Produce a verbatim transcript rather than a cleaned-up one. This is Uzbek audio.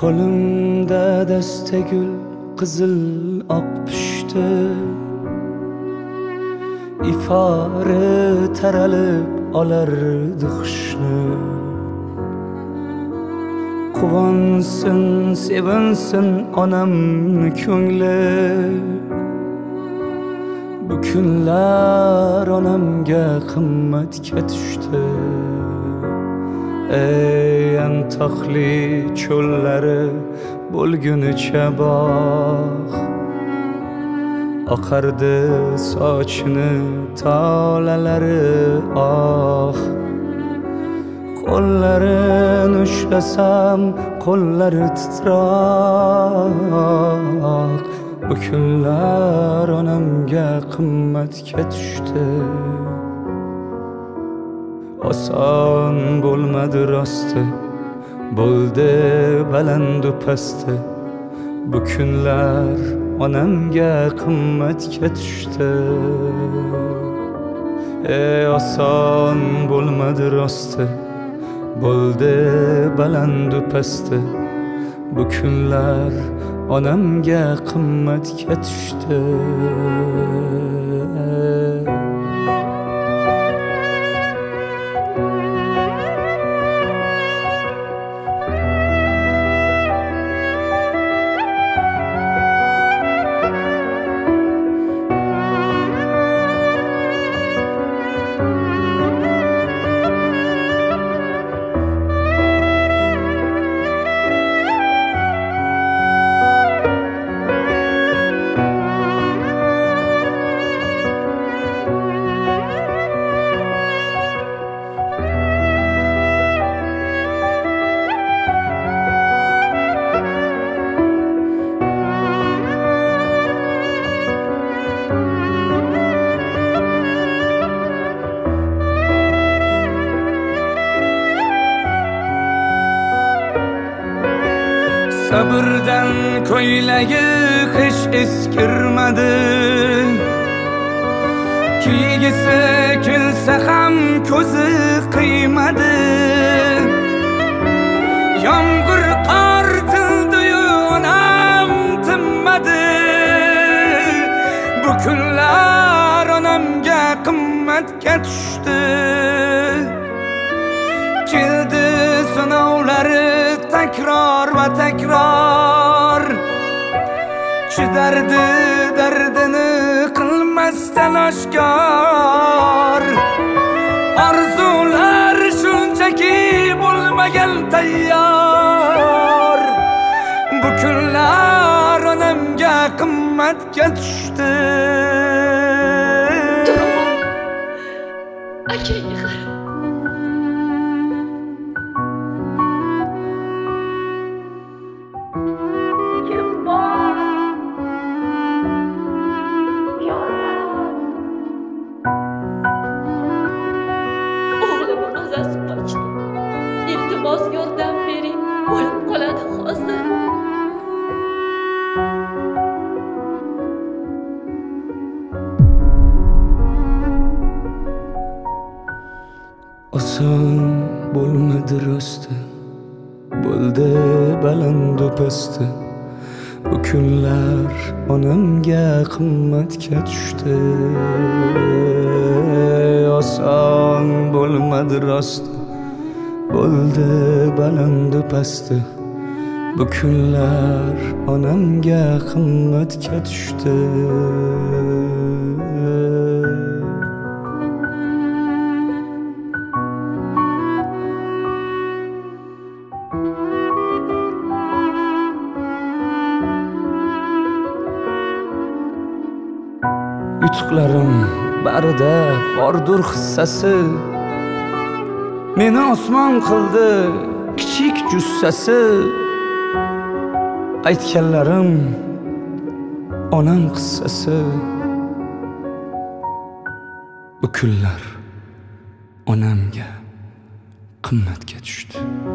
Qo'limda dasta gul qizil oq pushti, ifori taralib olardi xushni. Quvonsin, sevinsin onamni ko'ngli, bu kunlar onamga qimmatga tushdi. Ey antoqli cho'llari bo'lgunicha bog', oqardi sochini tolalari oh. Qo'llarini ushlasam qo'llari titroq, bu kunlar onamga qimmatga tushdi. Oson bo'lmadi rosti, bo'ldi balandu pasti, bu kunlar onamga qimmatga tushdi. Ey oson bo'lmadi rosti, bo'ldi balandu pasti, bu kunlar onamga qimmatga tushdi. Sabrdan ko'ylagi qish eskirmadi, kiygisi kelsa ham ko'zi qiymadi. Yomg'ir qor tildi-yu onam tinmadi, bu kunlar onamga qimmatga tushdi. Keldi sinovlari takror va takror, chidardi dardini qilmasdan oshkor. Orzular shunchaki bo'lmagan tayyor, bu kunlar onamga qimmatga tushdi. Akaga qarab yordam bering, o'lib qoladi hozir. Oson bo'lmadi rosti, bo'ldi balandu pasti, bu kunlar onamga qimmatga tushdi. Oson bo'lmadi rosti, bo'ldi balandu pasti, bu kunlar onamga qimmatga tushdi. Yutuqlarim barida bordur hissasi, meni osmon qildi kichik jussasi. Aytganlarim onam qissasi, bu kunlar onamga qimmatga tushdi.